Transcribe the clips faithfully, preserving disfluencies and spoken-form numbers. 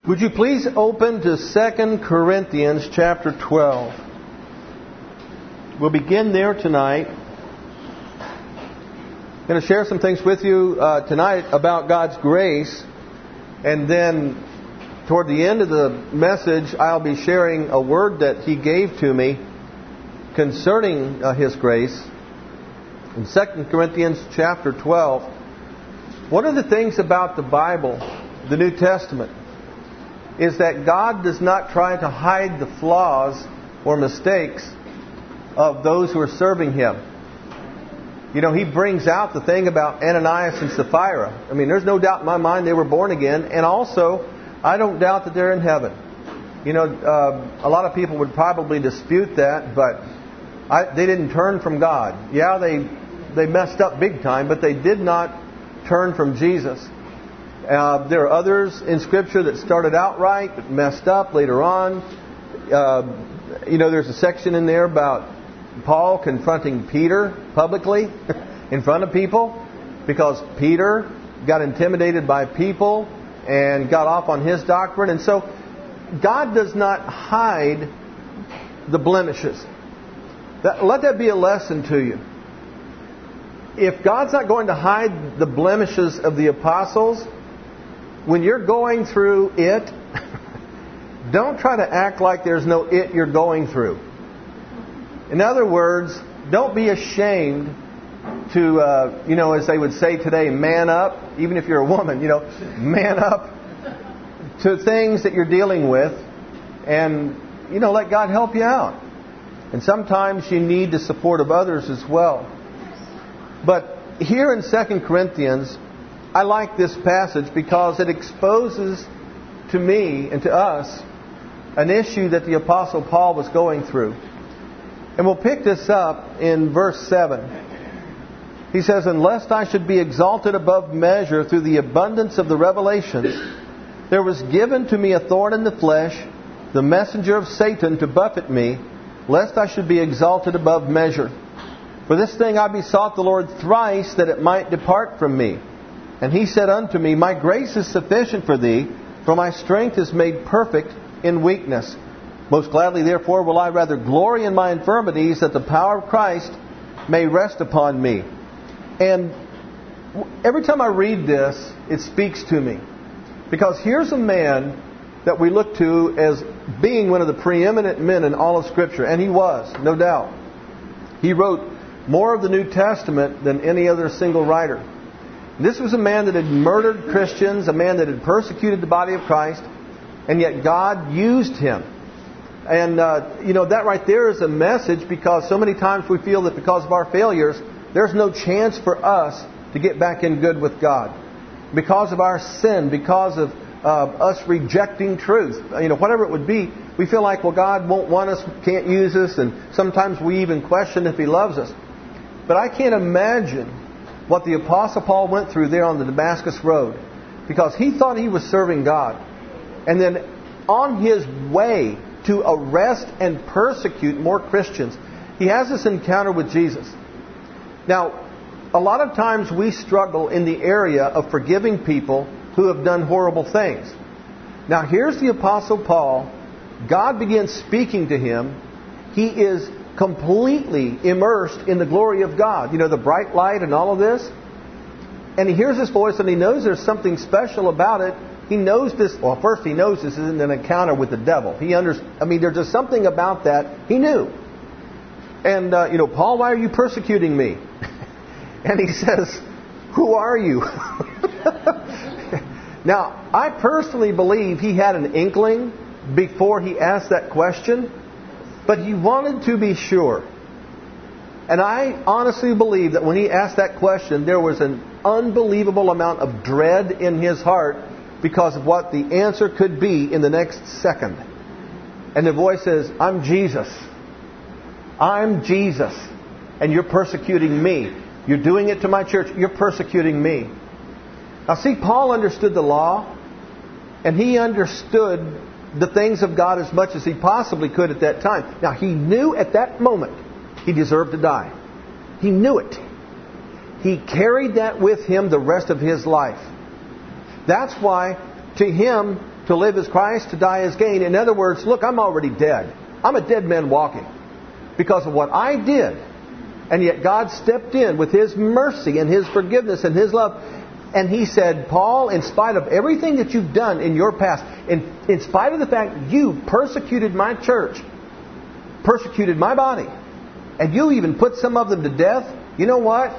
Would you please open to Second Corinthians chapter twelve? We'll begin there tonight. I'm going to share some things with you uh, tonight about God's grace. And then toward the end of the message, I'll be sharing a word that He gave to me concerning uh, His grace. In Second Corinthians chapter twelve, one of the things about the Bible, the New Testament, is that God does not try to hide the flaws or mistakes of those who are serving Him. You know, He brings out the thing about Ananias and Sapphira. I mean, there's no doubt in my mind they were born again. And also, I don't doubt that they're in heaven. You know, uh, a lot of people would probably dispute that, but I, they didn't turn from God. Yeah, they they messed up big time, but they did not turn from Jesus. Uh, there are others in Scripture that started out right, but messed up later on. Uh, you know, there's a section in there about Paul confronting Peter publicly in front of people because Peter got intimidated by people and got off on his doctrine. And so God does not hide the blemishes. That, let that be a lesson to you. If God's not going to hide the blemishes of the apostles, when you're going through it, don't try to act like there's no it you're going through. In other words, don't be ashamed to, uh, you know, as they would say today, man up. Even if you're a woman, you know, man up to things that you're dealing with and, you know, let God help you out. And sometimes you need the support of others as well. But here in Second Corinthians, I like this passage because it exposes to me and to us an issue that the Apostle Paul was going through. And we'll pick this up in verse seven. He says, "Unless I should be exalted above measure through the abundance of the revelations, there was given to me a thorn in the flesh, the messenger of Satan to buffet me, lest I should be exalted above measure. For this thing I besought the Lord thrice, that it might depart from me. And He said unto me, My grace is sufficient for thee, for my strength is made perfect in weakness. Most gladly, therefore, will I rather glory in my infirmities, that the power of Christ may rest upon me." And every time I read this, it speaks to me. Because here's a man that we look to as being one of the preeminent men in all of Scripture. And he was, no doubt. He wrote more of the New Testament than any other single writer. This was a man that had murdered Christians, a man that had persecuted the body of Christ, and yet God used him. And, uh, you know, that right there is a message, because so many times we feel that because of our failures, there's no chance for us to get back in good with God. Because of our sin, because of uh, us rejecting truth, you know, whatever it would be, we feel like, well, God won't want us, can't use us, and sometimes we even question if He loves us. But I can't imagine what the Apostle Paul went through there on the Damascus Road, because he thought he was serving God. And then on his way to arrest and persecute more Christians, he has this encounter with Jesus. Now, a lot of times we struggle in the area of forgiving people who have done horrible things. Now, here's the Apostle Paul. God begins speaking to him. He is completely immersed in the glory of God. You know, the bright light and all of this. And he hears this voice and he knows there's something special about it. He knows this. Well, first he knows this isn't an encounter with the devil. He under, I mean, there's just something about that he knew. And, uh, you know, Paul, why are you persecuting me? And he says, who are you? Now, I personally believe he had an inkling before he asked that question, but he wanted to be sure. And I honestly believe that when he asked that question, there was an unbelievable amount of dread in his heart because of what the answer could be in the next second. And the voice says, I'm Jesus. I'm Jesus. And you're persecuting me. You're doing it to my church. You're persecuting me. Now see, Paul understood the law. And he understood the things of God as much as he possibly could at that time. Now he knew at that moment he deserved to die. He knew it. He carried that with him the rest of his life. That's why To him, to live is Christ, to die is gain. In other words, look, I'm already dead. I'm a dead man walking because of what I did. And yet God stepped in with His mercy and His forgiveness and His love. And He said, Paul, in spite of everything that you've done in your past, in, in spite of the fact you persecuted my church, persecuted my body, and you even put some of them to death, you know what?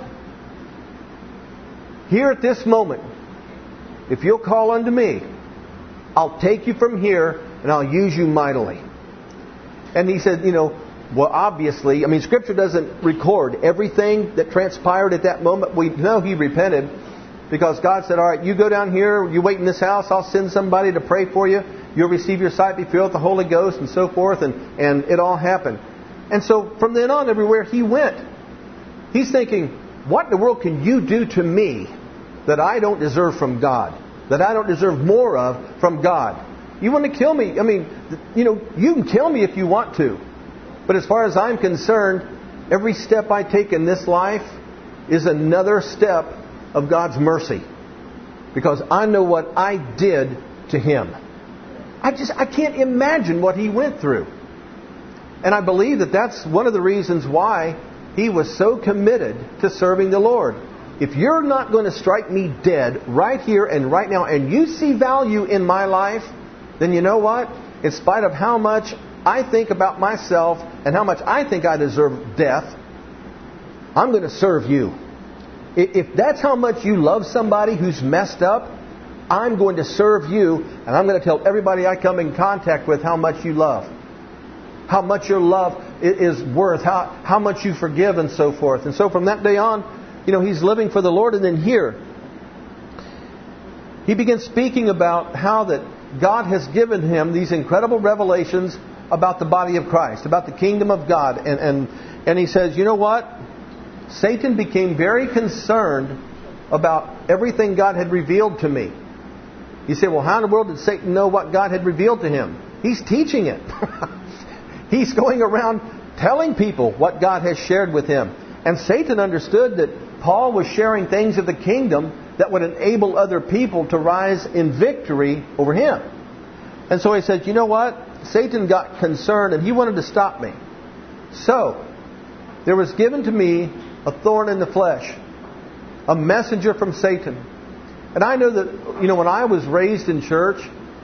Here at this moment, if you'll call unto me, I'll take you from here and I'll use you mightily. And he said, you know, well, obviously, I mean, Scripture doesn't record everything that transpired at that moment. We know he repented because God said, all right, you go down here, you wait in this house, I'll send somebody to pray for you. You'll receive your sight, be filled with the Holy Ghost, and so forth. And, and it all happened. And so from then on, everywhere he went, he's thinking, what in the world can you do to me that I don't deserve from God? That I don't deserve more of from God? You want to kill me? I mean, you know, you can kill me if you want to. But as far as I'm concerned, every step I take in this life is another step of God's mercy. Because I know what I did to Him. I just, I can't imagine what He went through. And I believe that that's one of the reasons why He was so committed to serving the Lord. If you're not going to strike me dead right here and right now, and you see value in my life, then you know what? In spite of how much I think about myself and how much I think I deserve death, I'm going to serve you. If that's how much you love somebody who's messed up, I'm going to serve you, and I'm going to tell everybody I come in contact with how much you love. How much your love is worth, how, how much you forgive, and so forth. And so from that day on, you know, he's living for the Lord. And then here, he begins speaking about how that God has given him these incredible revelations about the body of Christ, about the kingdom of God. And, and, and he says, you know what? Satan became very concerned about everything God had revealed to me. You say, well, how in the world did Satan know what God had revealed to him? He's teaching it. He's going around telling people what God has shared with him. And Satan understood that Paul was sharing things of the kingdom that would enable other people to rise in victory over him. And so he said, you know what? Satan got concerned and he wanted to stop me. So, there was given to me a thorn in the flesh, a messenger from Satan. And I know that, you know, when I was raised in church,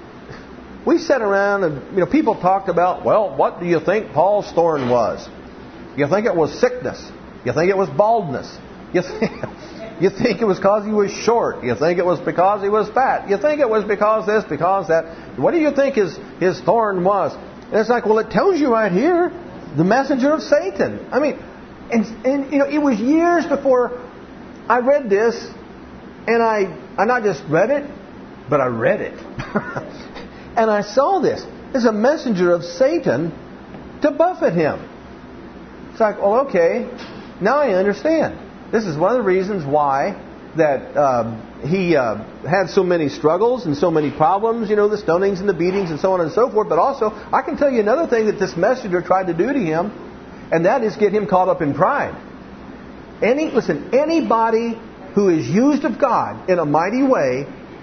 we sat around and, you know, people talked about, well, what do you think Paul's thorn was? You think it was sickness? You think it was baldness? You think, you think it was because he was short? You think it was because he was fat? You think it was because this, because that? What do you think his, his thorn was? And it's like, well, it tells you right here, the messenger of Satan. I mean, and, and you know, it was years before I read this, and I, I not just read it, but I read it. And I saw this. There's a messenger of Satan to buffet him. It's like, well, okay, now I understand. This is one of the reasons why that uh, he uh, had so many struggles and so many problems, you know, the stonings and the beatings and so on and so forth. But also, I can tell you another thing that this messenger tried to do to him, and that is get him caught up in pride. Any listen, anybody who is used of God in a mighty way,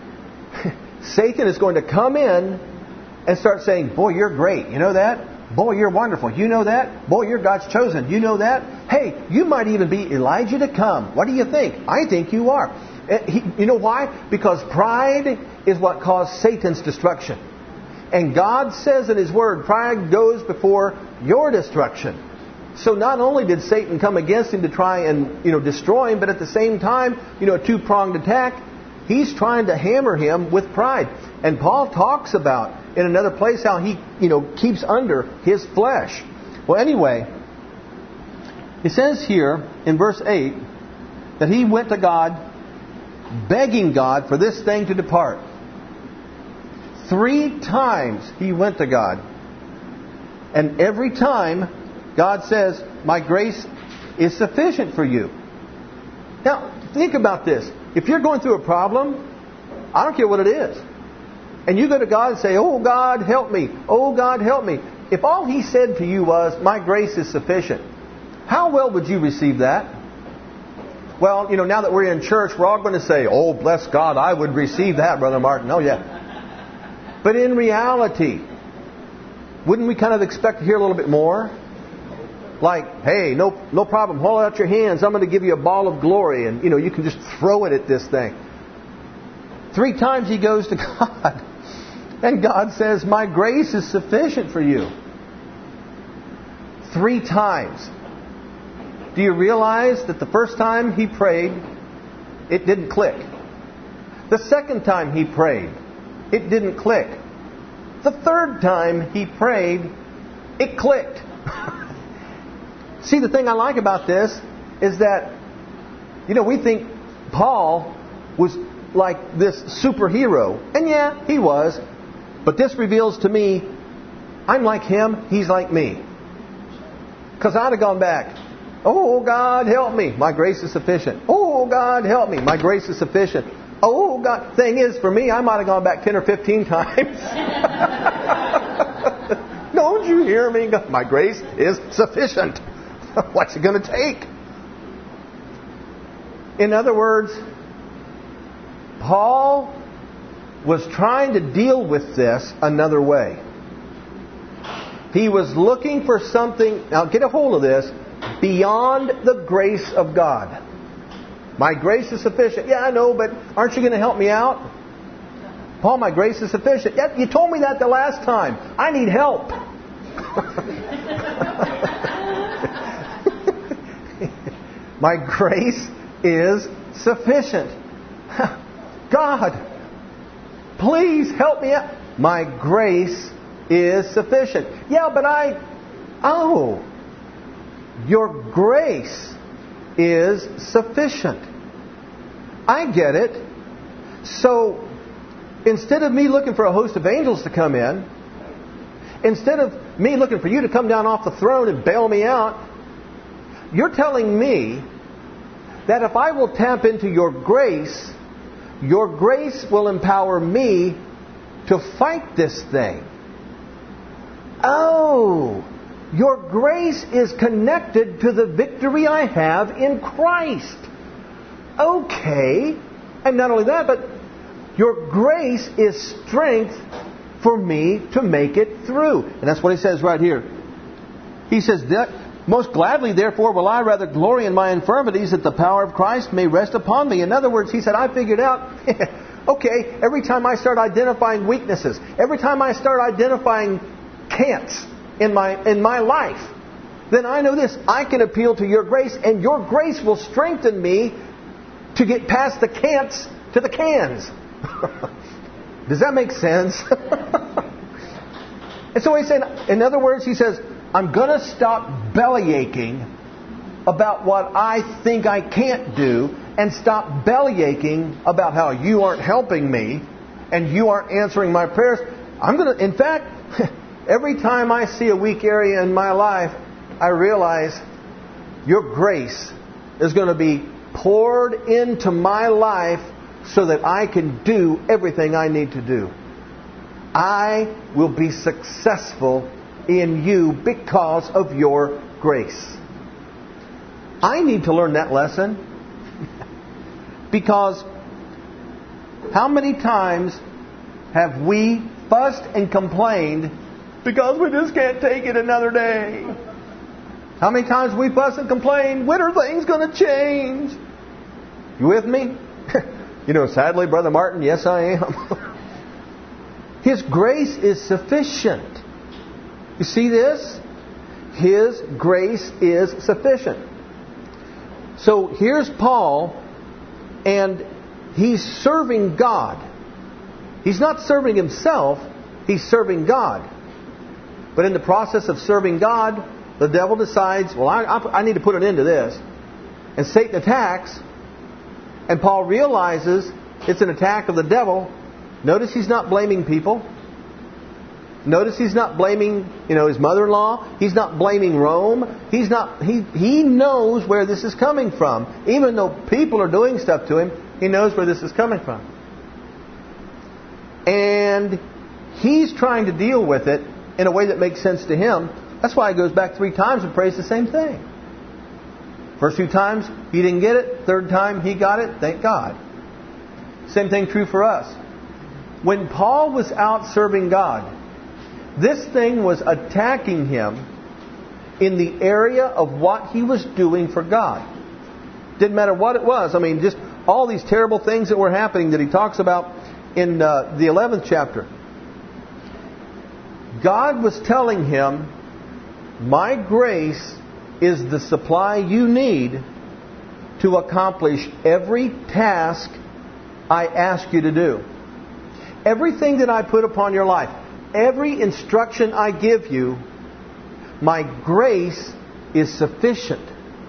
Satan is going to come in and start saying, boy, you're great. You know that? Boy, you're wonderful. You know that? Boy, you're God's chosen. You know that? Hey, you might even be Elijah to come. What do you think? I think you are. He, you know why? Because pride is what caused Satan's destruction. And God says in His Word, pride goes before your destruction. So not only did Satan come against him to try and, you know, destroy him, but at the same time, you know, a two-pronged attack, he's trying to hammer him with pride. And Paul talks about in another place how he, you know, keeps under his flesh. Well, anyway, it says here in verse eight that he went to God begging God for this thing to depart. Three times he went to God. And every time God says, my grace is sufficient for you. Now, think about this. If you're going through a problem, I don't care what it is, and you go to God and say, oh God, help me. Oh God, help me. If all He said to you was, my grace is sufficient, how well would you receive that? Well, you know, now that we're in church, we're all going to say, oh, bless God, I would receive that, Brother Martin. Oh, yeah. But in reality, wouldn't we kind of expect to hear a little bit more? Like, hey, no no problem, hold out your hands, I'm going to give you a ball of glory, and you know, you can just throw it at this thing. Three times he goes to God, and God says, my grace is sufficient for you. Three times. Do you realize that the first time he prayed, it didn't click? The second time he prayed, it didn't click. The third time he prayed, it clicked. See, the thing I like about this is that, you know, we think Paul was like this superhero. And yeah, he was. But this reveals to me, I'm like him, he's like me. Because I'd have gone back, oh, God, help me. My grace is sufficient. Oh, God, help me. My grace is sufficient. Oh, God. Thing is, for me, I might have gone back ten or fifteen times. Don't you hear me? My grace is sufficient. What's it going to take? In other words, Paul was trying to deal with this another way. He was looking for something, now get a hold of this, beyond the grace of God. My grace is sufficient. Yeah, I know, but aren't you going to help me out? Paul, my grace is sufficient. Yeah, you told me that the last time. I need help. My grace is sufficient. God, please help me out. My grace is sufficient. Yeah, but I... Oh, your grace is sufficient. I get it. So, instead of me looking for a host of angels to come in, instead of me looking for you to come down off the throne and bail me out, you're telling me that if I will tap into your grace, your grace will empower me to fight this thing. Oh, your grace is connected to the victory I have in Christ. Okay. And not only that, but your grace is strength for me to make it through. And that's what he says right here. He says, most gladly, therefore, will I rather glory in my infirmities, that the power of Christ may rest upon me. In other words, he said, I figured out, okay, every time I start identifying weaknesses, every time I start identifying can'ts in my in my life, then I know this, I can appeal to your grace, and your grace will strengthen me to get past the can'ts to the cans. Does that make sense? And so he said, in other words, he says, I'm going to stop bellyaching about what I think I can't do, and stop bellyaching about how you aren't helping me and you aren't answering my prayers. I'm going to, in fact, every time I see a weak area in my life, I realize your grace is going to be poured into my life so that I can do everything I need to do. I will be successful in you because of your grace. I need to learn that lesson. Because how many times have we fussed and complained because we just can't take it another day? How many times we fuss and complain, when are things going to change? You with me? You know, sadly, Brother Martin, yes I am. His grace is sufficient. You see this? His grace is sufficient. So here's Paul, and he's serving God. He's not serving himself, he's serving God. But in the process of serving God, the devil decides, well, I, I need to put an end to this. And Satan attacks, and Paul realizes it's an attack of the devil. Notice he's not blaming people. Notice he's not blaming, you know, his mother-in-law. He's not blaming Rome. He's not. He he knows where this is coming from. Even though people are doing stuff to him, he knows where this is coming from. And he's trying to deal with it in a way that makes sense to him. That's why he goes back three times and prays the same thing. First two times, he didn't get it. Third time, he got it. Thank God. Same thing true for us. When Paul was out serving God, this thing was attacking him in the area of what he was doing for God. Didn't matter what it was. I mean, just all these terrible things that were happening that he talks about in uh, the eleventh chapter. God was telling him, my grace is the supply you need to accomplish every task I ask you to do. Everything that I put upon your life, every instruction I give you, my grace is sufficient.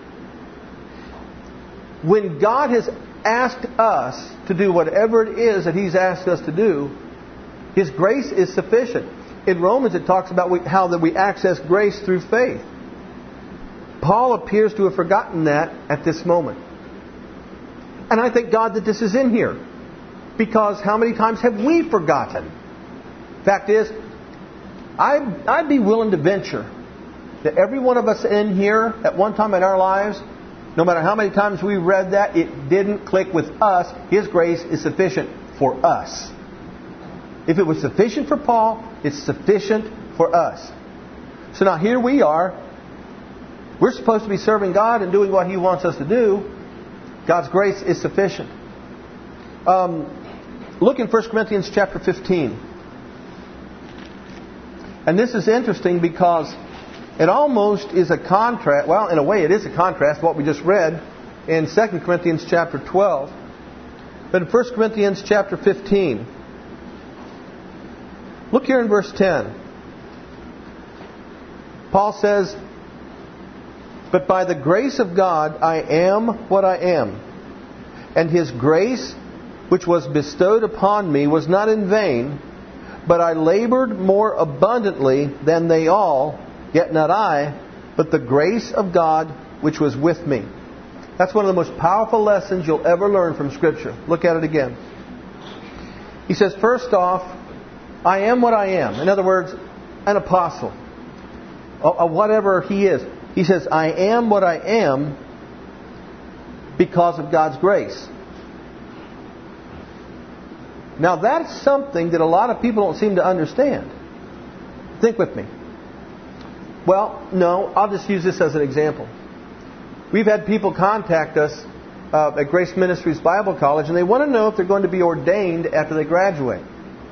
When God has asked us to do whatever it is that He's asked us to do, His grace is sufficient. In Romans it talks about how that we access grace through faith. Paul appears to have forgotten that at this moment. And I thank God that this is in here. Because how many times have we forgotten? Fact is, I'd, I'd be willing to venture that every one of us in here at one time in our lives, no matter how many times we read that, it didn't click with us. His grace is sufficient for us. If it was sufficient for Paul, it's sufficient for us. So now here we are. We're supposed to be serving God and doing what He wants us to do. God's grace is sufficient. Um, look in First Corinthians chapter fifteen. And this is interesting because it almost is a contrast. Well, in a way it is a contrast to what we just read in Second Corinthians chapter twelve. But in First Corinthians chapter fifteen, look here in verse ten. Paul says, but by the grace of God I am what I am. And His grace which was bestowed upon me was not in vain, but I labored more abundantly than they all, yet not I, but the grace of God which was with me. That's one of the most powerful lessons you'll ever learn from Scripture. Look at it again. He says, first off, I am what I am. In other words, an apostle. Or whatever he is. He says, I am what I am because of God's grace. Now that's something that a lot of people don't seem to understand. Think with me. Well, no, I'll just use this as an example. We've had people contact us uh, at Grace Ministries Bible College, and they want to know if they're going to be ordained after they graduate.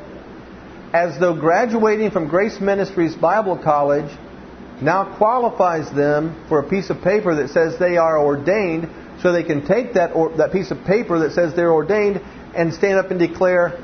As though graduating from Grace Ministries Bible College now qualifies them for a piece of paper that says they are ordained, so they can take that or, that piece of paper that says they're ordained and stand up and declare,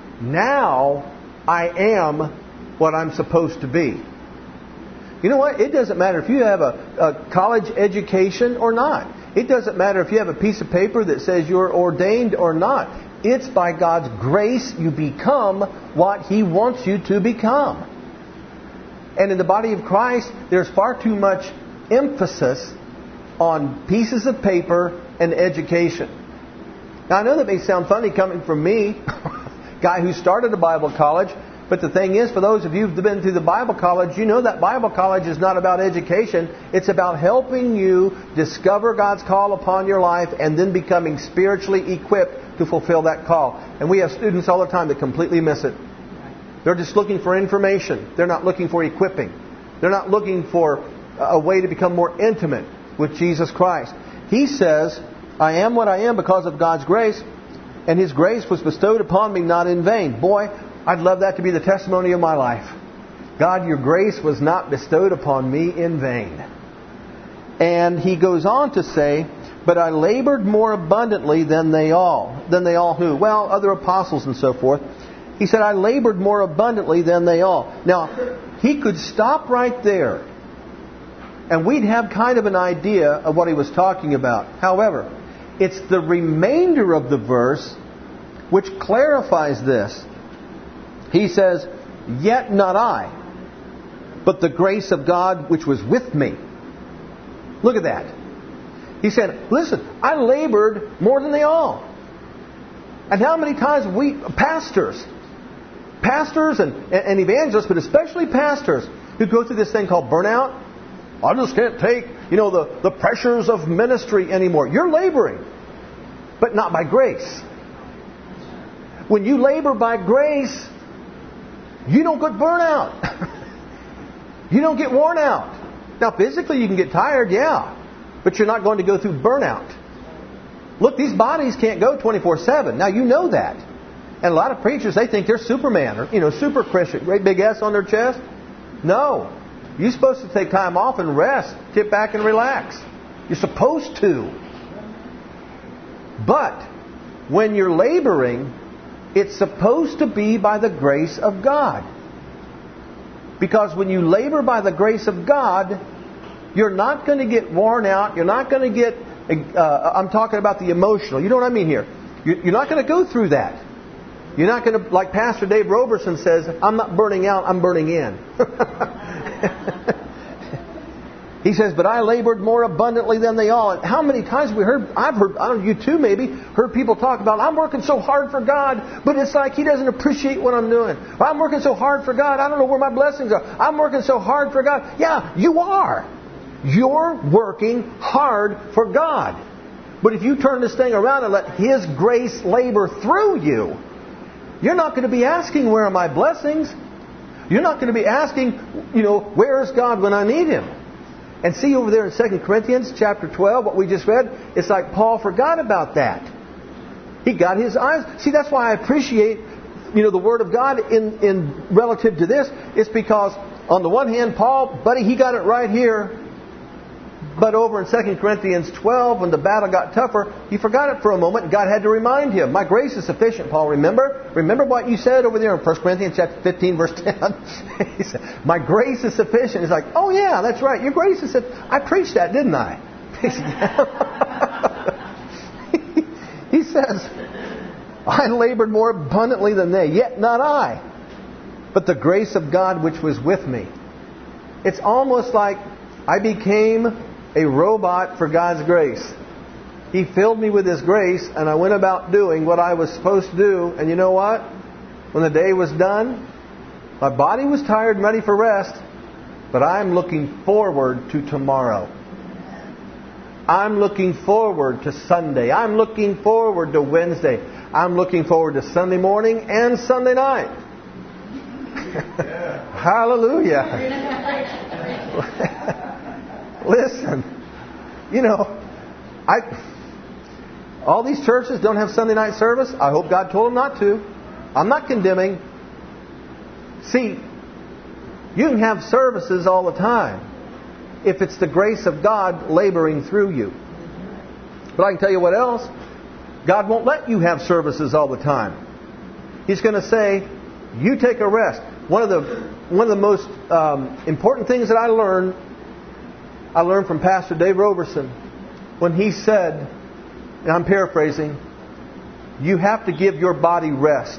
now I am what I'm supposed to be. You know what? It doesn't matter if you have a, a college education or not. It doesn't matter if you have a piece of paper that says you're ordained or not. It's by God's grace you become what He wants you to become. And in the body of Christ, there's far too much emphasis on pieces of paper and education. Now, I know that may sound funny coming from me, guy who started a Bible college, but the thing is, for those of you who've been through the Bible college, you know that Bible college is not about education. It's about helping you discover God's call upon your life and then becoming spiritually equipped to fulfill that call. And we have students all the time that completely miss it. They're just looking for information. They're not looking for equipping. They're not looking for a way to become more intimate with Jesus Christ. He says, I am what I am because of God's grace, and His grace was bestowed upon me not in vain. Boy, I'd love that to be the testimony of my life. God, your grace was not bestowed upon me in vain. And he goes on to say, but I labored more abundantly than they all. Than they all who? Well, other apostles and so forth. He said, I labored more abundantly than they all. Now, he could stop right there, and we'd have kind of an idea of what he was talking about. However, it's the remainder of the verse which clarifies this. He says, yet not I, but the grace of God which was with me. Look at that. He said, listen, I labored more than they all. And how many times have we, pastors, pastors and, and evangelists, but especially pastors, who go through this thing called burnout. I just can't take, you know, the, the pressures of ministry anymore. You're laboring, but not by grace. When you labor by grace, you don't get burnout. You don't get worn out. Now, physically you can get tired, yeah. But you're not going to go through burnout. Look, these bodies can't go twenty-four seven. Now, you know that. And a lot of preachers, they think they're Superman or, you know, super Christian. Great big S on their chest. No. You're supposed to take time off and rest. Sit back and relax. You're supposed to. But when you're laboring, it's supposed to be by the grace of God. Because when you labor by the grace of God, you're not going to get worn out. You're not going to get, uh, I'm talking about the emotional. You know what I mean here? You're not going to go through that. You're not going to, like Pastor Dave Roberson says, I'm not burning out, I'm burning in. He says, but I labored more abundantly than they all. And how many times we heard, I've heard, I don't know, you too maybe, heard people talk about, I'm working so hard for God, but it's like He doesn't appreciate what I'm doing. Or, I'm working so hard for God, I don't know where my blessings are. I'm working so hard for God. Yeah, you are. You're working hard for God. But if you turn this thing around and let His grace labor through you, you're not going to be asking, where are my blessings? You're not going to be asking, you know, where is God when I need Him? And see over there in Second Corinthians chapter twelve, what we just read, it's like Paul forgot about that. He got his eyes. See, that's why I appreciate, you know, the Word of God in, in relative to this. It's because on the one hand, Paul, buddy, he got it right here. But over in Second Corinthians twelve, when the battle got tougher, he forgot it for a moment, and God had to remind him. My grace is sufficient, Paul, remember? Remember what you said over there in First Corinthians chapter fifteen, verse ten? He said, my grace is sufficient. He's like, oh yeah, that's right. Your grace is sufficient. I preached that, didn't I? He says, I labored more abundantly than they, yet not I, but the grace of God which was with me. It's almost like I became a robot for God's grace. He filled me with His grace, and I went about doing what I was supposed to do. And you know what? When the day was done, my body was tired and ready for rest, but I'm looking forward to tomorrow. I'm looking forward to Sunday. I'm looking forward to Wednesday. I'm looking forward to Sunday morning and Sunday night. Hallelujah. Listen, you know, I all these churches don't have Sunday night service. I hope God told them not to. I'm not condemning. See, you can have services all the time if it's the grace of God laboring through you. But I can tell you what else. God won't let you have services all the time. He's going to say, you take a rest. One of the one of the most um, important things that I learned I learned from Pastor Dave Roberson when he said, and I'm paraphrasing, you have to give your body rest.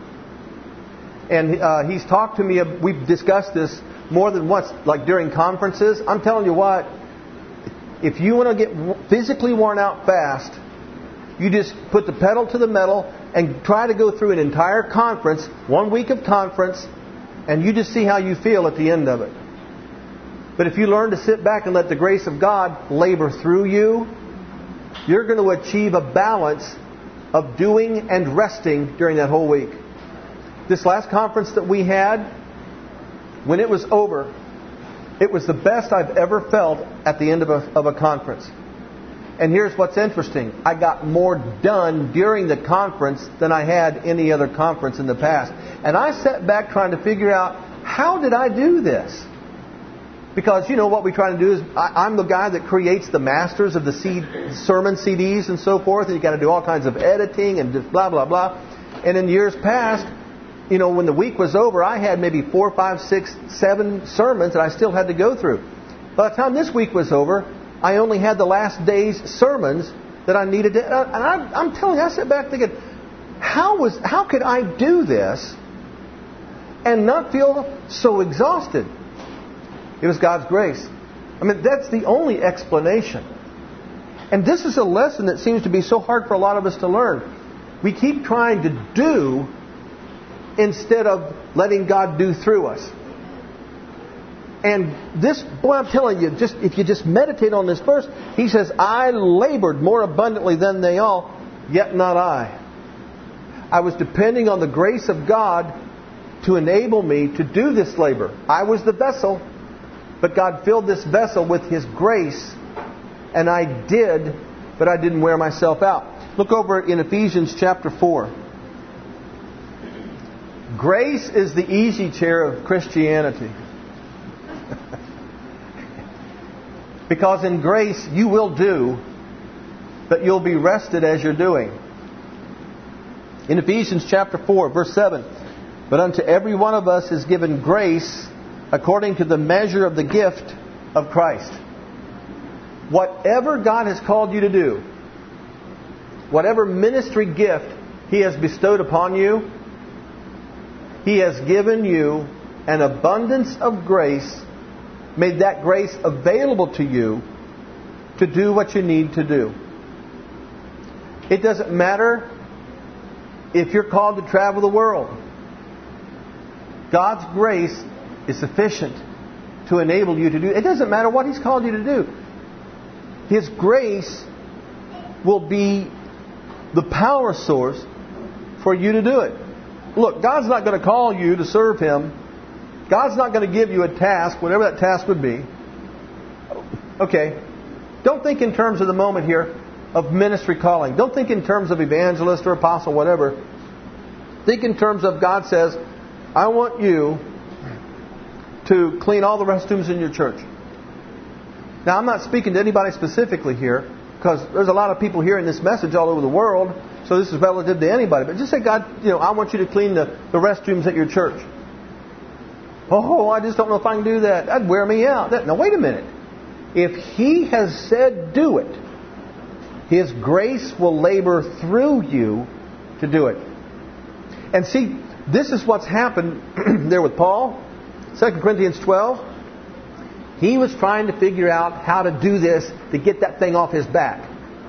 And uh, he's talked to me, we've discussed this more than once, like during conferences. I'm telling you what, if you want to get physically worn out fast, you just put the pedal to the metal and try to go through an entire conference, one week of conference, and you just see how you feel at the end of it. But if you learn to sit back and let the grace of God labor through you, you're going to achieve a balance of doing and resting during that whole week. This last conference that we had, when it was over, it was the best I've ever felt at the end of a, of a conference. And here's what's interesting. I got more done during the conference than I had any other conference in the past. And I sat back trying to figure out, how did I do this? Because, you know, what we try to do is, I, I'm the guy that creates the masters of the C, sermon C Ds and so forth. And you've got to do all kinds of editing and just blah, blah, blah. And in years past, you know, when the week was over, I had maybe four, five, six, seven sermons that I still had to go through. By the time this week was over, I only had the last day's sermons that I needed to... And I, I'm telling you, I sat back thinking, how was, how could I do this and not feel so exhausted? It was God's grace. I mean, that's the only explanation. And this is a lesson that seems to be so hard for a lot of us to learn. We keep trying to do instead of letting God do through us. And this, boy, I'm telling you, just if you just meditate on this verse, he says, I labored more abundantly than they all, yet not I. I was depending on the grace of God to enable me to do this labor. I was the vessel, but God filled this vessel with His grace, and I did, but I didn't wear myself out. Look over in Ephesians chapter four. Grace is the easy chair of Christianity. Because in grace you will do, but you'll be rested as you're doing. In Ephesians chapter four, verse seven, but unto every one of us is given grace according to the measure of the gift of Christ. Whatever God has called you to do, whatever ministry gift He has bestowed upon you, He has given you an abundance of grace, made that grace available to you to do what you need to do. It doesn't matter if you're called to travel the world. God's grace is sufficient to enable you to do it. It doesn't matter what He's called you to do. His grace will be the power source for you to do it. Look, God's not going to call you to serve Him. God's not going to give you a task, whatever that task would be. Okay, don't think in terms of the moment here of ministry calling. Don't think in terms of evangelist or apostle, whatever. Think in terms of God says, I want you to clean all the restrooms in your church. Now, I'm not speaking to anybody specifically here, because there's a lot of people hearing this message all over the world, so this is relative to anybody. But just say, God, you know, I want you to clean the, the restrooms at your church. Oh, I just don't know if I can do that. That'd wear me out. That, now, wait a minute. If He has said do it, His grace will labor through you to do it. And see, this is what's happened there with Paul. Second Corinthians twelve. He was trying to figure out how to do this to get that thing off his back.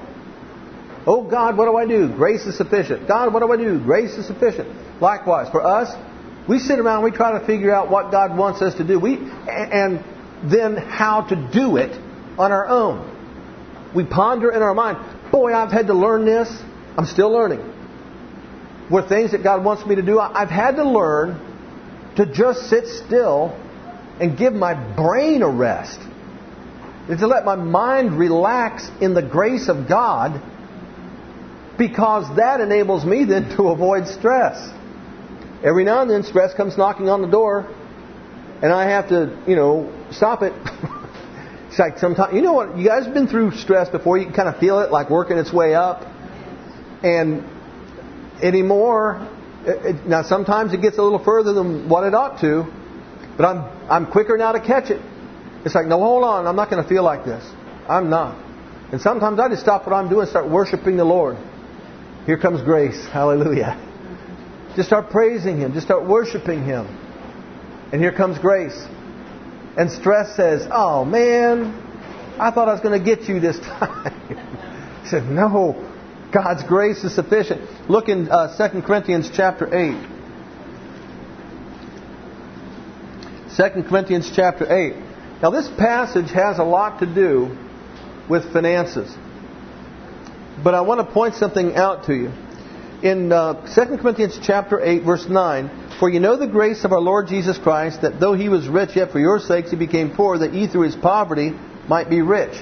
Oh God, what do I do? Grace is sufficient. God, what do I do? Grace is sufficient. Likewise, for us, we sit around and we try to figure out what God wants us to do. We and then how to do it on our own. We ponder in our mind, boy, I've had to learn this. I'm still learning. Were things that God wants me to do, I've had to learn to just sit still and give my brain a rest. And to let my mind relax in the grace of God, because that enables me then to avoid stress. Every now and then stress comes knocking on the door, and I have to, you know, stop it. It's like sometimes, you know what, you guys have been through stress before. You can kind of feel it like working its way up. And anymore, it, it, now sometimes it gets a little further than what it ought to, but I'm I'm quicker now to catch it. It's like, no, hold on, I'm not going to feel like this. I'm not. And sometimes I just stop what I'm doing and start worshiping the Lord. Here comes grace. Hallelujah. Just start praising Him. Just start worshiping Him. And here comes grace. And stress says, oh man, I thought I was going to get you this time. He said, no, God's grace is sufficient. Look in uh, Second Corinthians chapter eight. Second Corinthians chapter eight. Now this passage has a lot to do with finances. But I want to point something out to you. In uh, Second Corinthians chapter eight, verse nine, for you know the grace of our Lord Jesus Christ, that though He was rich, yet for your sakes He became poor, that ye through His poverty might be rich.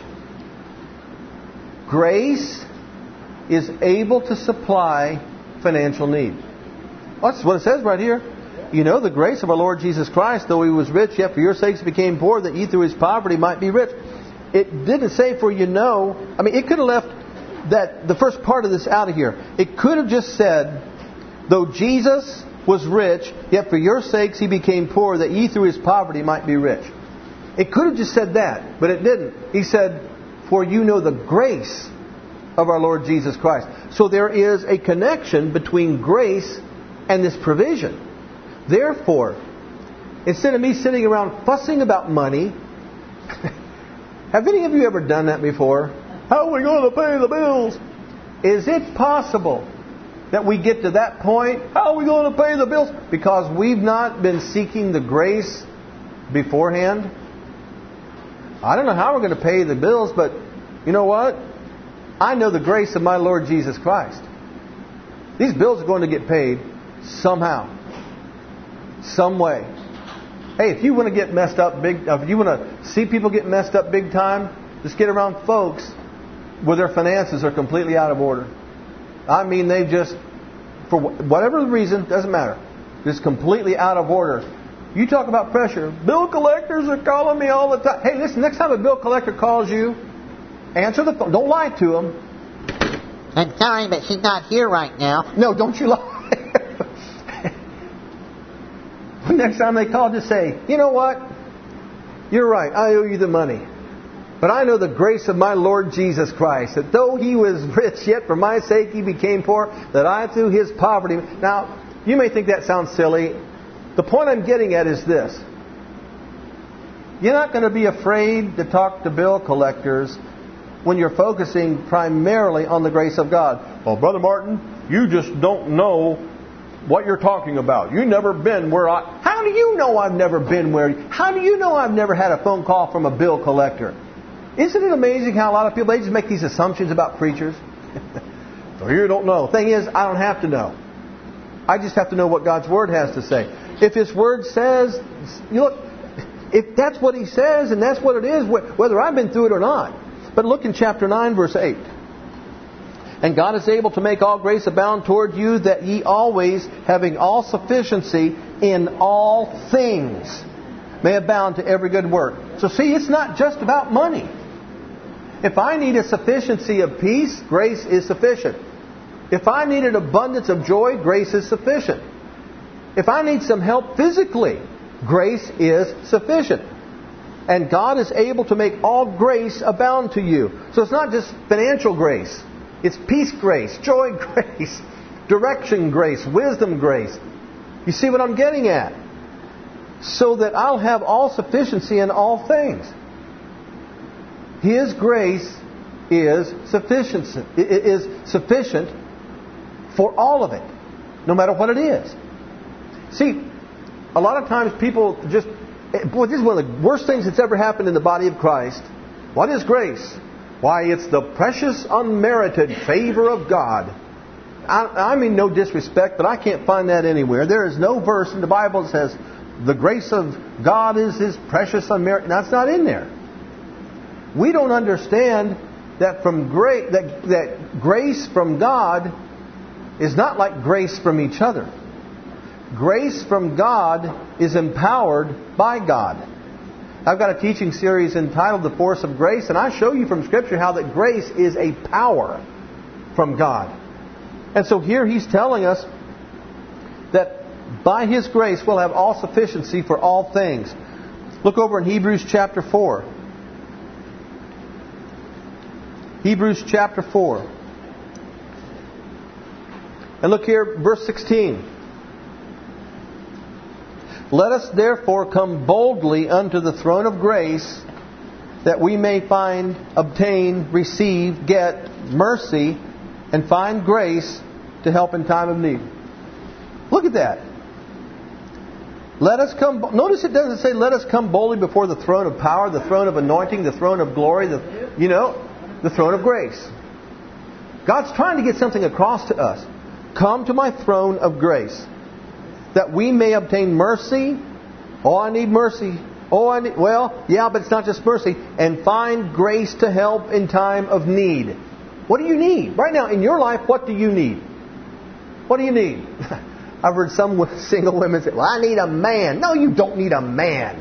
Grace is able to supply financial need. That's what it says right here. You know the grace of our Lord Jesus Christ, though He was rich, yet for your sakes He became poor, that ye through His poverty might be rich. It didn't say for you know. I mean, it could have left that the first part of this out of here. It could have just said, though Jesus was rich, yet for your sakes He became poor, that ye through His poverty might be rich. It could have just said that, but it didn't. He said, for you know the grace of our Lord Jesus Christ. So there is a connection between grace and this provision. Therefore, instead of me sitting around fussing about money, have any of you ever done that before? How are we going to pay the bills? Is it possible that we get to that point? How are we going to pay the bills? Because we've not been seeking the grace beforehand. I don't know how we're going to pay the bills, but you know what? I know the grace of my Lord Jesus Christ. These bills are going to get paid somehow, some way. Hey, if you want to get messed up big, if you want to see people get messed up big time, just get around folks where their finances are completely out of order. I mean, they've just, for whatever reason, doesn't matter, just completely out of order. You talk about pressure. Bill collectors are calling me all the time. Hey, listen, next time a bill collector calls you, answer the phone. Don't lie to them. I'm sorry, but she's not here right now. No, don't you lie. Next time they call, just say, you know what? You're right. I owe you the money. But I know the grace of my Lord Jesus Christ, that though He was rich, yet for my sake He became poor, that I through His poverty... Now, you may think that sounds silly. The point I'm getting at is this. You're not going to be afraid to talk to bill collectors when you're focusing primarily on the grace of God. Well, Brother Martin, you just don't know what you're talking about. You've never been where I... How do you know I've never been where... How do you know I've never had a phone call from a bill collector? Isn't it amazing how a lot of people, they just make these assumptions about preachers? So you don't know. Thing is, I don't have to know. I just have to know what God's Word has to say. If His Word says, you look, if that's what He says and that's what it is, whether I've been through it or not. But look in chapter nine, verse eight. And God is able to make all grace abound toward you, that ye always, having all sufficiency in all things, may abound to every good work. So see, it's not just about money. If I need a sufficiency of peace, grace is sufficient. If I need an abundance of joy, grace is sufficient. If I need some help physically, grace is sufficient. And God is able to make all grace abound to you. So it's not just financial grace. It's peace grace, joy grace, direction grace, wisdom grace. You see what I'm getting at? So that I'll have all sufficiency in all things. His grace is sufficient, is sufficient for all of it, no matter what it is. See, a lot of times people just... Boy, this is one of the worst things that's ever happened in the body of Christ. What is grace? Why, it's the precious, unmerited favor of God. I, I mean no disrespect, but I can't find that anywhere. There is no verse in the Bible that says the grace of God is His precious, unmerited. That's not in there. We don't understand that from grace, that, that grace from God is not like grace from each other. Grace from God is empowered by God. I've got a teaching series entitled The Force of Grace, and I show you from Scripture how that grace is a power from God. And so here He's telling us that by His grace we'll have all sufficiency for all things. Look over in Hebrews chapter four. Hebrews chapter four. And look here, verse sixteen. Let us therefore come boldly unto the throne of grace, that we may find, obtain, receive, get mercy, and find grace to help in time of need. Look at that. Let us come. Notice it doesn't say, let us come boldly before the throne of power, the throne of anointing, the throne of glory, the, you know, the throne of grace. God's trying to get something across to us. Come to my throne of grace, that we may obtain mercy. Oh, I need mercy. Oh, I need... Well, yeah, but it's not just mercy. And find grace to help in time of need. What do you need? Right now, in your life, what do you need? What do you need? I've heard some single women say, well, I need a man. No, you don't need a man.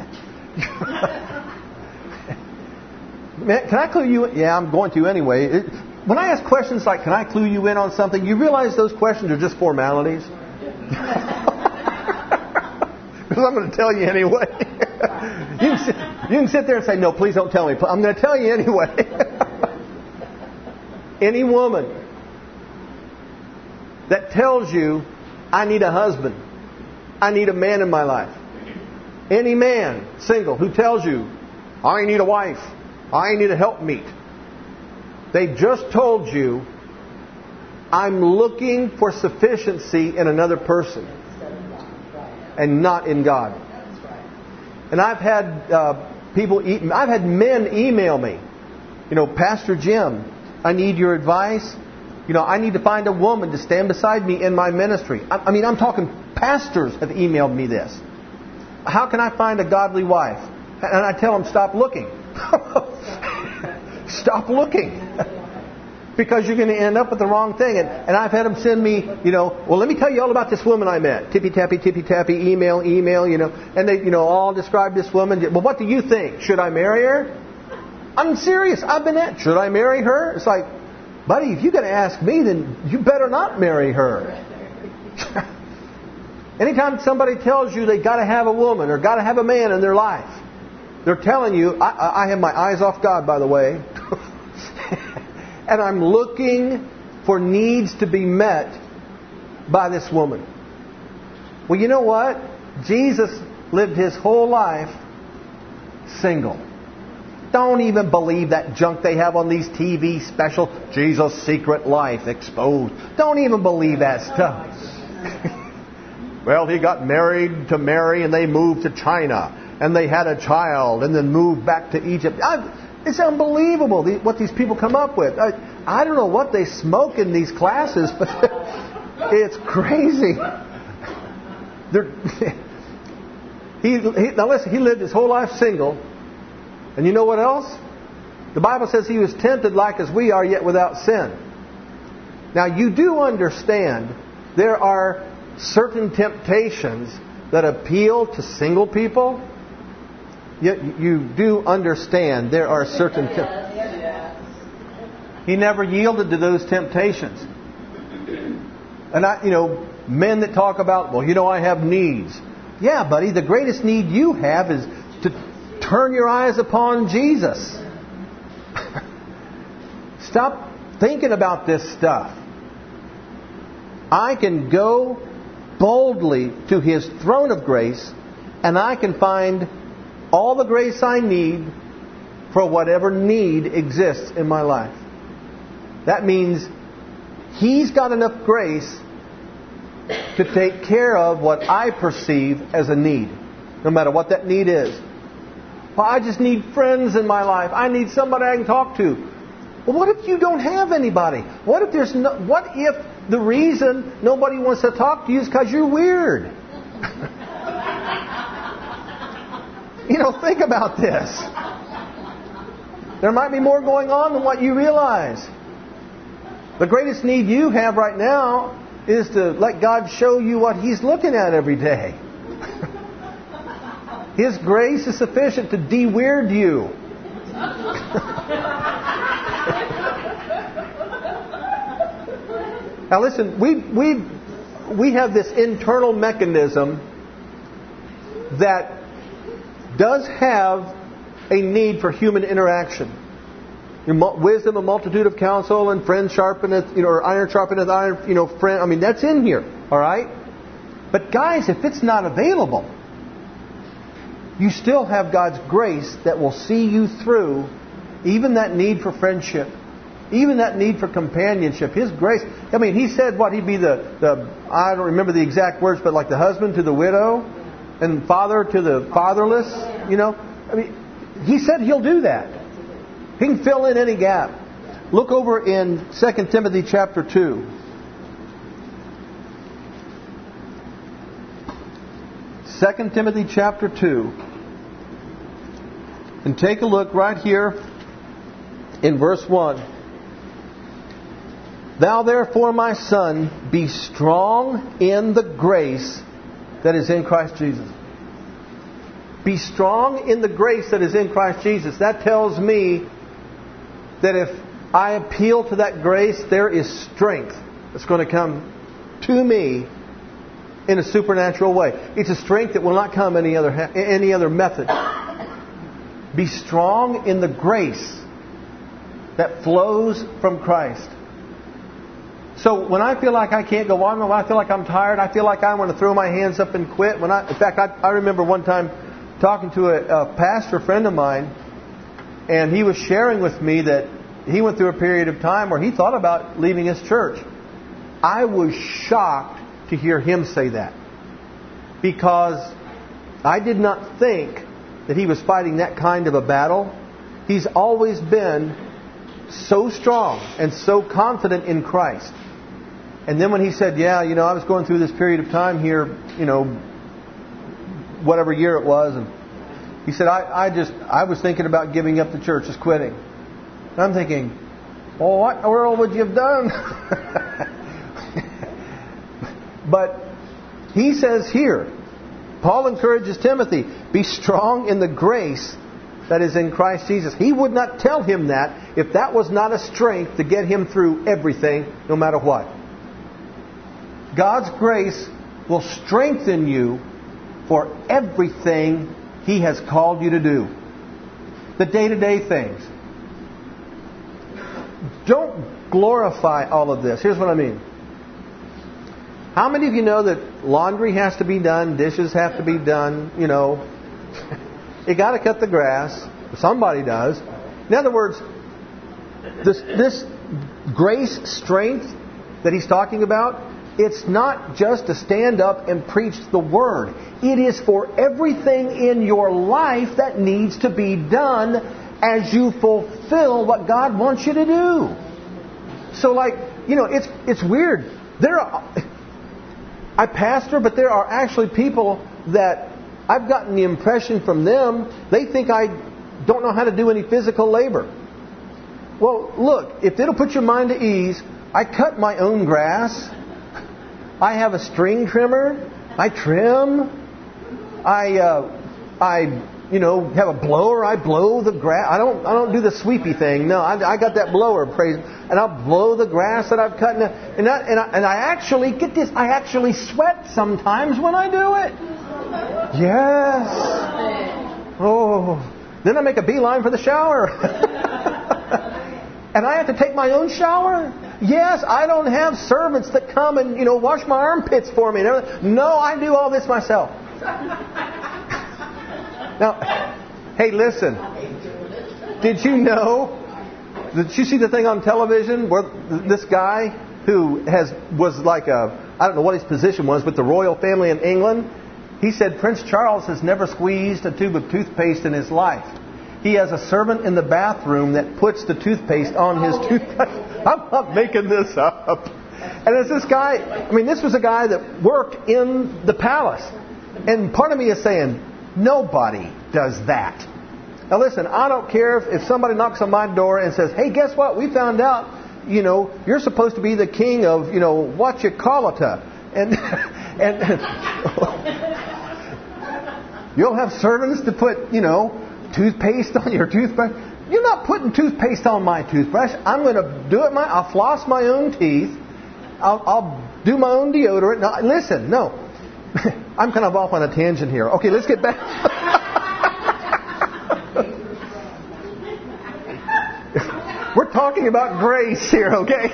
Man, can I clue you in? Yeah, I'm going to anyway. It, when I ask questions like, can I clue you in on something? You realize those questions are just formalities? Because I'm going to tell you anyway. you, can sit, you can sit there and say, no, please don't tell me. I'm going to tell you anyway. Any woman that tells you, I need a husband, I need a man in my life. Any man, single, who tells you, I need a wife, I need a helpmeet. They just told you, I'm looking for sufficiency in another person and not in God. And I've had uh, people, e- I've had men email me, you know, Pastor Jim, I need your advice. You know, I need to find a woman to stand beside me in my ministry. I, I mean, I'm talking pastors have emailed me this. How can I find a godly wife? And I tell them, stop looking. Stop looking. Because you're going to end up with the wrong thing. And, and I've had them send me, you know, well, let me tell you all about this woman I met. Tippy-tappy, tippy-tappy, email, email, you know. And they, you know, all describe this woman. Well, what do you think? Should I marry her? I'm serious. I've been at, should I marry her? It's like, buddy, if you're going to ask me, then you better not marry her. Anytime somebody tells you they got to have a woman or got to have a man in their life, they're telling you, I, I have my eyes off God, by the way. And I'm looking for needs to be met by this woman. Well, you know what? Jesus lived His whole life single. Don't even believe that junk they have on these T V specials. Jesus' secret life exposed. Don't even believe that stuff. Well, he got married to Mary and they moved to China. And they had a child and then moved back to Egypt. I, it's unbelievable what these people come up with. I, I don't know what they smoke in these classes, but it's crazy. he, he, now listen, he lived his whole life single. And you know what else? The Bible says he was tempted like as we are, yet without sin. Now you do understand there are certain temptations that appeal to single people. Yet you do understand there are certain temptations. He never yielded to those temptations. And I, you know, men that talk about, well, you know, I have needs. Yeah, buddy, the greatest need you have is to turn your eyes upon Jesus. Stop thinking about this stuff. I can go boldly to His throne of grace, and I can find all the grace I need for whatever need exists in my life. That means He's got enough grace to take care of what I perceive as a need, no matter what that need is. Well, I just need friends in my life. I need somebody I can talk to. Well, what if you don't have anybody? What if there's no, what if the reason nobody wants to talk to you is because you're weird? You know, think about this. There might be more going on than what you realize. The greatest need you have right now is to let God show you what He's looking at every day. His grace is sufficient to de-weird you. Now listen, we we we have this internal mechanism that does have a need for human interaction. Wisdom, a multitude of counsel, and friends sharpeneth, you know, or iron sharpeneth iron, you know, friend. I mean, that's in here, all right? But guys, if it's not available, you still have God's grace that will see you through even that need for friendship, even that need for companionship. His grace. I mean, He said what? He'd be the, the I don't remember the exact words, but like the husband to the widow and father to the fatherless, you know. I mean, He said He'll do that. He can fill in any gap. Look over in Second Timothy chapter two. Second Timothy chapter two. And take a look right here in verse one. Thou therefore, my son, be strong in the grace that is in Christ Jesus. Be strong in the grace that is in Christ Jesus. That tells me that if I appeal to that grace, there is strength that's going to come to me in a supernatural way. It's a strength that will not come any other any other method. Be strong in the grace that flows from Christ. So when I feel like I can't go on, when I feel like I'm tired, I feel like I want to throw my hands up and quit. When I, in fact, I, I remember one time talking to a, a pastor friend of mine, and he was sharing with me that he went through a period of time where he thought about leaving his church. I was shocked to hear him say that, because I did not think that he was fighting that kind of a battle. He's always been so strong and so confident in Christ. And then when he said, yeah, you know, I was going through this period of time here, you know, whatever year it was, and he said, I, I just, I was thinking about giving up the church, just quitting. And I'm thinking, well, what in the world would you have done? But he says here, Paul encourages Timothy, be strong in the grace that is in Christ Jesus. He would not tell him that if that was not a strength to get him through everything, no matter what. God's grace will strengthen you for everything He has called you to do. The day-to-day things. Don't glorify all of this. Here's what I mean. How many of you know that laundry has to be done, dishes have to be done, you know, you got to cut the grass. Somebody does. In other words, this, this grace strength that he's talking about, it's not just to stand up and preach the Word. It is for everything in your life that needs to be done as you fulfill what God wants you to do. So like, you know, it's it's weird. There are, I pastor, but there are actually people that I've gotten the impression from them, they think I don't know how to do any physical labor. Well, look, if it'll put your mind at ease, I cut my own grass. I have a string trimmer. I trim. I, uh, I, you know, have a blower. I blow the grass. I don't, I don't do the sweepy thing. No, I, I got that blower, praise, and I'll blow the grass that I've cut. And I, and I, and I, and I actually get this. I actually sweat sometimes when I do it. Yes. Oh. Then I make a beeline for the shower. And I have to take my own shower? Yes, I don't have servants that come and, you know, wash my armpits for me. No, I do all this myself. Now, hey, listen. Did you know? Did you see the thing on television where this guy who has was like a, I don't know what his position was, with the royal family in England? He said Prince Charles has never squeezed a tube of toothpaste in his life. He has a servant in the bathroom that puts the toothpaste on his toothpaste. I'm not making this up. And it's this guy, I mean, this was a guy that worked in the palace. And part of me is saying, nobody does that. Now listen, I don't care if, if somebody knocks on my door and says, hey, guess what? We found out, you know, you're supposed to be the king of, you know, what you call it. And, and you'll have servants to put, you know, toothpaste on your toothbrush. You're not putting toothpaste on my toothbrush. I'm going to do it my. I'll floss my own teeth. I'll, I'll do my own deodorant. Now, listen, no, I'm kind of off on a tangent here. Okay, let's get back. We're talking about grace here, okay?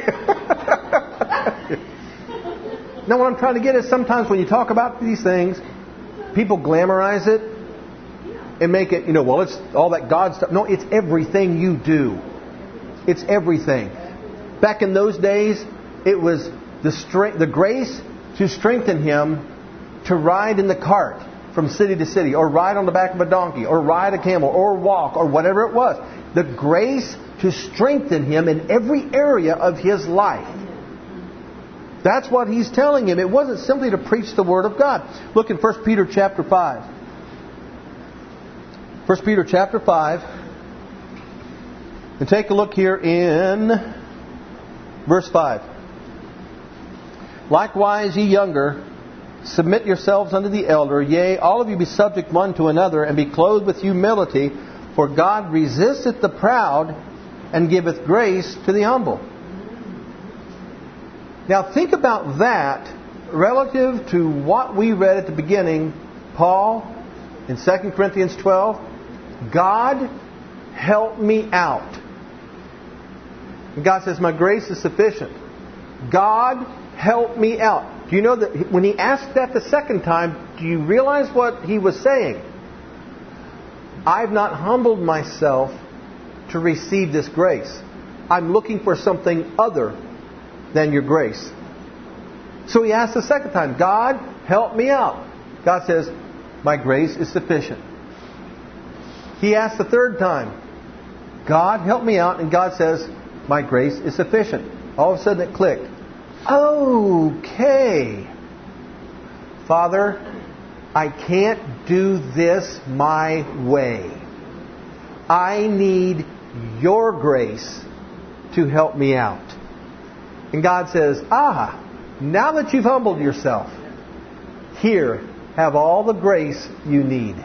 Now, what I'm trying to get is sometimes when you talk about these things, people glamorize it and make it, you know, well, it's all that God stuff. No, it's everything you do. It's everything. Back in those days, it was the strength, the grace to strengthen him to ride in the cart from city to city, or ride on the back of a donkey, or ride a camel, or walk, or whatever it was. The grace to strengthen him in every area of his life. That's what he's telling him. It wasn't simply to preach the Word of God. Look in First Peter chapter five. First Peter chapter five. And take a look here in verse five. Likewise, ye younger, submit yourselves unto the elder. Yea, all of you be subject one to another, and be clothed with humility. For God resisteth the proud, and giveth grace to the humble. Now think about that relative to what we read at the beginning. Paul, in Second Corinthians twelve, God, help me out. And God says, my grace is sufficient. God, help me out. Do you know that when he asked that the second time, do you realize what he was saying? I've not humbled myself to receive this grace. I'm looking for something other than your grace. So he asked the second time, God, help me out. God says, my grace is sufficient. He asked the third time, God, help me out. And God says, My grace is sufficient. All of a sudden it clicked. Okay. Father, I can't do this my way. I need your grace to help me out. And God says, ah, now that you've humbled yourself, here, have all the grace you need.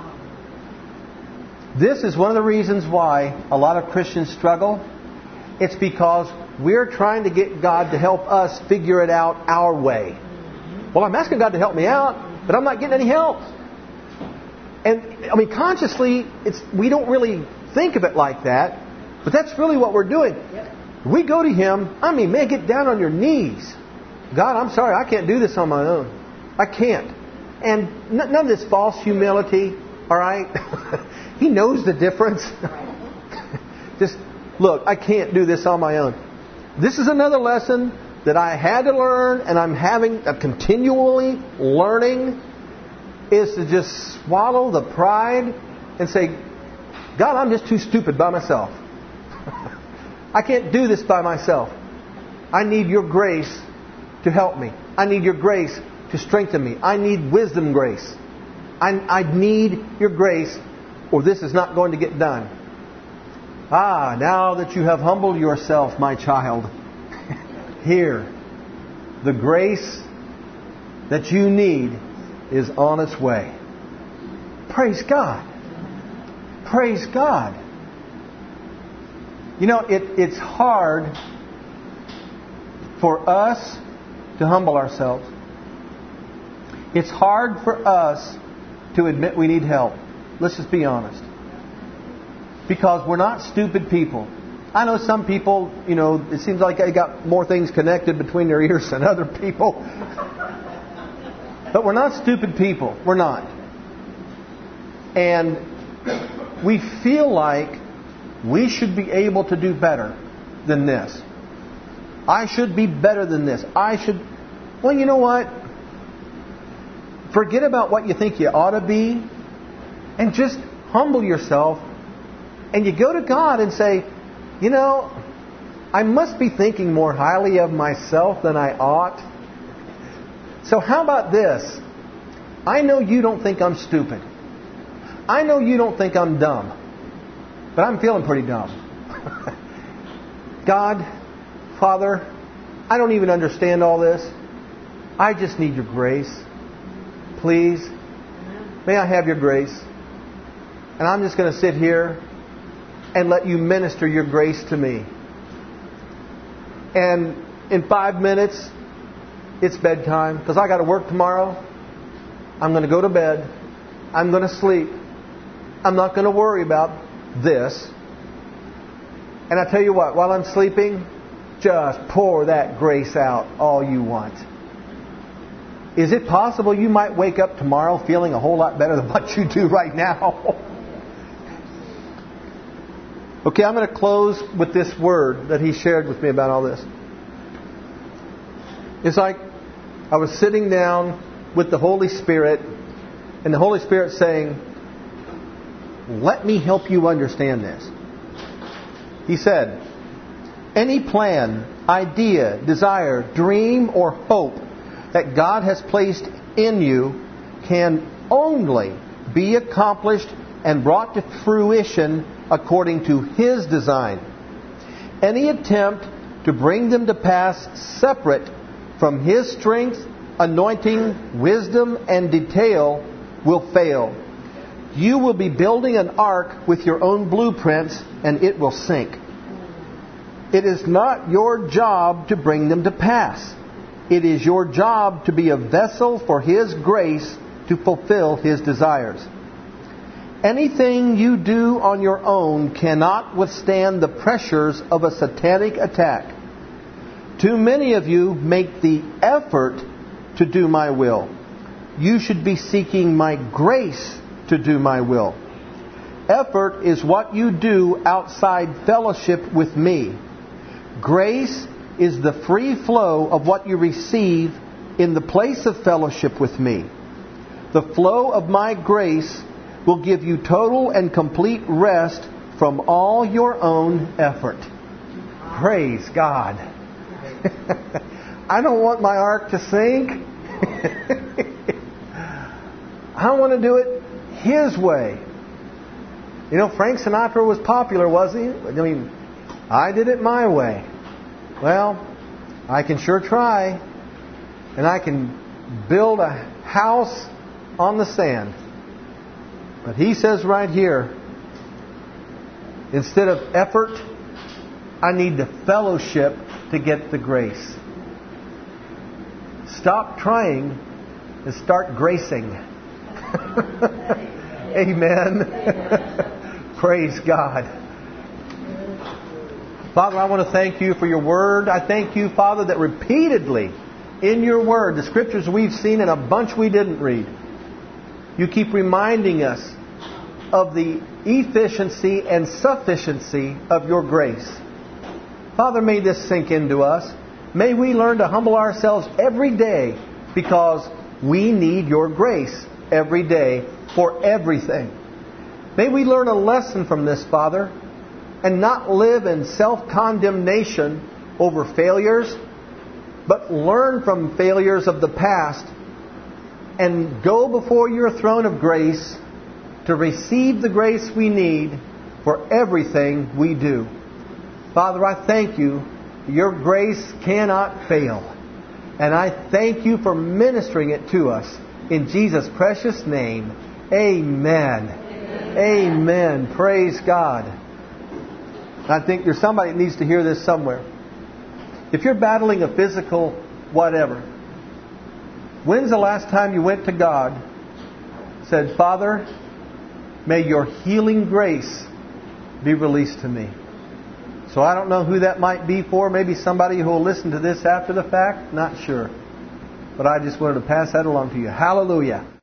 This is one of the reasons why a lot of Christians struggle. It's because we're trying to get God to help us figure it out our way. Well, I'm asking God to help me out, but I'm not getting any help. And, I mean, consciously, it's we don't really think of it like that, but that's really what we're doing. We go to Him, I mean, man, get down on your knees. God, I'm sorry, I can't do this on my own. I can't. And none of this false humility, all right? He knows the difference. Just, look, I can't do this on my own. This is another lesson that I had to learn, and I'm having a continually learning, is to just swallow the pride and say, God, I'm just too stupid by myself. I can't do this by myself. I need your grace to help me. I need your grace to strengthen me. I need wisdom grace. I, I need your grace, or this is not going to get done. Ah, now that you have humbled yourself, my child, here, the grace that you need is on its way. Praise God. Praise God. You know, it, it's hard for us to humble ourselves. It's hard for us to admit we need help. Let's just be honest. Because we're not stupid people. I know some people, you know, it seems like they got more things connected between their ears than other people. But we're not stupid people. We're not. And we feel like we should be able to do better than this. I should be better than this. I should... Well, you know what? Forget about what you think you ought to be. And just humble yourself. And you go to God and say, you know, I must be thinking more highly of myself than I ought. So how about this? I know you don't think I'm stupid. I know you don't think I'm dumb. But I'm feeling pretty dumb. God, Father, I don't even understand all this. I just need your grace. Please, may I have your grace? And I'm just going to sit here and let you minister your grace to me. And in five minutes, it's bedtime because I got to work tomorrow. I'm going to go to bed. I'm going to sleep. I'm not going to worry about this. And I tell you what, while I'm sleeping, just pour that grace out all you want. Is it possible you might wake up tomorrow feeling a whole lot better than what you do right now? Okay, I'm going to close with this word that he shared with me about all this. It's like I was sitting down with the Holy Spirit, and the Holy Spirit saying, let me help you understand this. He said, any plan, idea, desire, dream, or hope that God has placed in you can only be accomplished and brought to fruition according to His design. Any attempt to bring them to pass separate from His strength, anointing, wisdom, and detail will fail. You will be building an ark with your own blueprints, and it will sink. It is not your job to bring them to pass. It is your job to be a vessel for His grace to fulfill His desires. Anything you do on your own cannot withstand the pressures of a satanic attack. Too many of you make the effort to do my will. You should be seeking my grace to do my will. Effort is what you do outside fellowship with me. Grace is the free flow of what you receive in the place of fellowship with me. The flow of my grace will give you total and complete rest from all your own effort. Praise God. I don't want my ark to sink. I want to do it His way. You know, Frank Sinatra was popular, was he? I mean, I did it my way. Well, I can sure try. And I can build a house on the sand. But he says right here, instead of effort, I need the fellowship to get the grace. Stop trying and start gracing. Amen. Praise God. Father, I want to thank You for Your Word. I thank You, Father, that repeatedly in Your Word, the Scriptures we've seen and a bunch we didn't read, You keep reminding us of the efficiency and sufficiency of Your grace. Father, may this sink into us. May we learn to humble ourselves every day because we need Your grace every day for everything. May we learn a lesson from this, Father, and not live in self-condemnation over failures, but learn from failures of the past and go before Your throne of grace to receive the grace we need for everything we do. Father, I thank You. Your grace cannot fail. And I thank You for ministering it to us. In Jesus' precious name, amen. Amen. Amen. Praise God. I think there's somebody that needs to hear this somewhere. If you're battling a physical whatever, when's the last time you went to God, said, Father, may Your healing grace be released to me? So I don't know who that might be for. Maybe somebody who will listen to this after the fact. Not sure. But I just wanted to pass that along to you. Hallelujah.